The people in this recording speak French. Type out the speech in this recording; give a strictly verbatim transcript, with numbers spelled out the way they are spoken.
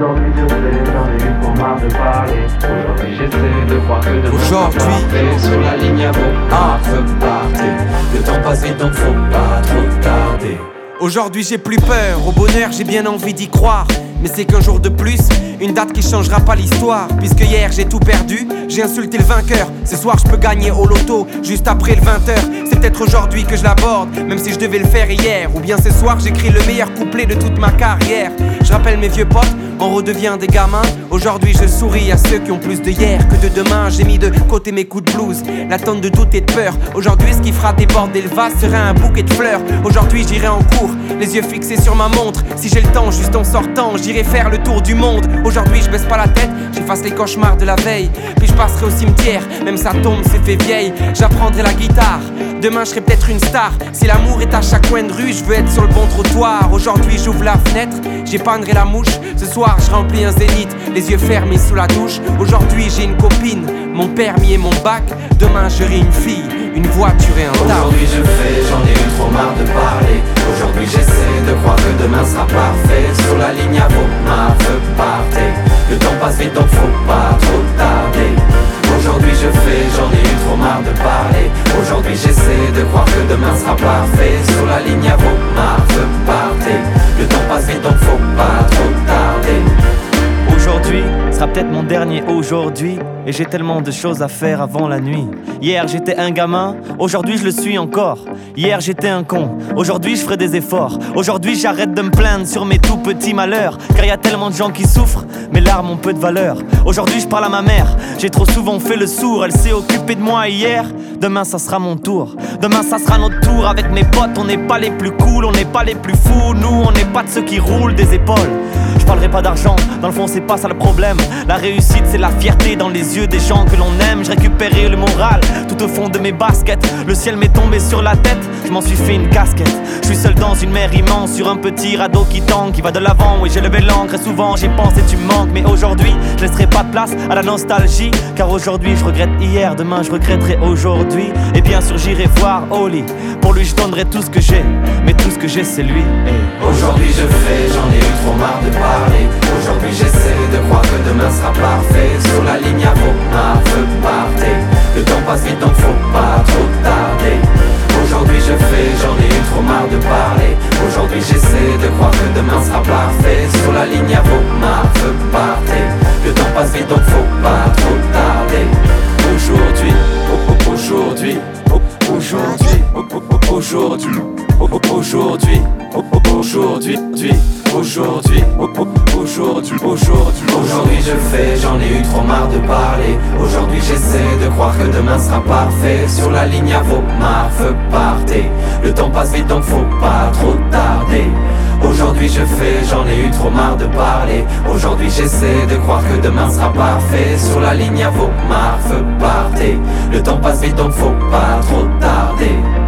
Aujourd'hui je sais, j'en ai eu trop marre de parler. Aujourd'hui j'essaie de croire que demain sera parfait. Sur la ligne à vos marques, partez. Le temps passe vite donc faut pas trop tarder. Aujourd'hui j'ai plus peur, au bonheur j'ai bien envie d'y croire. Mais c'est qu'un jour de plus, une date qui changera pas l'histoire. Puisque hier j'ai tout perdu, j'ai insulté le vainqueur. Ce soir je peux gagner au loto, juste après le vingt heures. C'est peut-être aujourd'hui que je l'aborde, même si je devais le faire hier. Ou bien ce soir j'écris le meilleur couplet de toute ma carrière. Je rappelle mes vieux potes, on redevient des gamins. Aujourd'hui je souris à ceux qui ont plus de hier que de demain. J'ai mis de côté mes coups de blues, la tonne de doute et de peur. Aujourd'hui ce qui fera déborder le vase serait un bouquet de fleurs. Aujourd'hui j'irai en cours, les yeux fixés sur ma montre. Si j'ai le temps, juste en sortant, j'irai faire le tour du monde. Aujourd'hui je baisse pas la tête, j'efface les cauchemars de la veille. Puis je passerai au cimetière, même sa tombe s'est fait vieille. J'apprendrai la guitare, demain je serai peut-être une star. Si l'amour est à chaque coin de rue, je veux être sur le bon trottoir. Aujourd'hui j'ouvre la fenêtre, j'épannerai la mouche. Ce soir je remplis un zénith, les yeux fermés sous la douche. Aujourd'hui j'ai une copine, mon permis et mon bac. Demain j'aurai une fille, une voiture et un tas. Aujourd'hui je fais, j'en ai eu trop marre de parler. Aujourd'hui j'essaie de croire que demain sera parfait. Sur la ligne à vos marques, partez. Le temps passe vite donc faut pas trop tarder. Aujourd'hui je fais, j'en ai eu trop marre de parler. Aujourd'hui j'essaie de croire que demain sera parfait. Sur la ligne à vos marques, partez. Le temps passe vite donc faut pas trop tarder. Aujourd'hui sera peut-être mon dernier aujourd'hui. Et j'ai tellement de choses à faire avant la nuit. Hier j'étais un gamin, aujourd'hui je le suis encore. Hier j'étais un con, aujourd'hui je ferai des efforts. Aujourd'hui j'arrête de me plaindre sur mes tout petits malheurs. Car y a tellement de gens qui souffrent, mes larmes ont peu de valeur. Aujourd'hui je parle à ma mère, j'ai trop souvent fait le sourd. Elle s'est occupée de moi hier, demain ça sera mon tour. Demain ça sera notre tour, avec mes potes on n'est pas les plus cool, on n'est pas les plus fous. Nous on n'est pas de ceux qui roulent des épaules. Je parlerai pas d'argent, dans le fond c'est pas ça le problème. La réussite c'est la fierté dans les yeux des gens que l'on aime. Je récupérais le moral tout au fond de mes baskets. Le ciel m'est tombé sur la tête, je m'en suis fait une casquette. Je suis seul dans une mer immense, sur un petit radeau qui tangue, qui va de l'avant. Oui j'ai levé l'ancre et souvent j'ai pensé tu me manques. Mais aujourd'hui je laisserai pas de place à la nostalgie. Car aujourd'hui je regrette hier, demain je regretterai aujourd'hui. Et bien sûr j'irai voir Oli, pour lui je donnerai tout ce que j'ai. Mais tout ce que j'ai c'est lui. Et aujourd'hui je fais, j'en ai eu trop marre de parler. Aujourd'hui j'essaie de croire que demain sera parfait. Sur la ligne à vos marques, partez. Le temps passe vite donc faut pas trop tarder. Aujourd'hui je fais, j'en ai eu trop marre de parler. Aujourd'hui j'essaie de croire que demain sera parfait. Sur la ligne à vos marques, partez. Le temps passe vite donc faut pas trop tarder. Aujourd'hui, aujourd'hui, aujourd'hui, aujourd'hui, aujourd'hui, aujourd'hui, aujourd'hui, aujourd'hui, aujourd'hui, aujourd'hui je fais, j'en ai eu trop marre de parler. Aujourd'hui j'essaie de croire que demain sera parfait. Sur la ligne à vos marques, partez. Le temps passe vite donc faut pas trop tarder. Aujourd'hui je fais, j'en ai eu trop marre de parler. Aujourd'hui j'essaie de croire que demain sera parfait. Sur la ligne à vos marques, partez. Le temps passe vite donc faut pas trop tarder.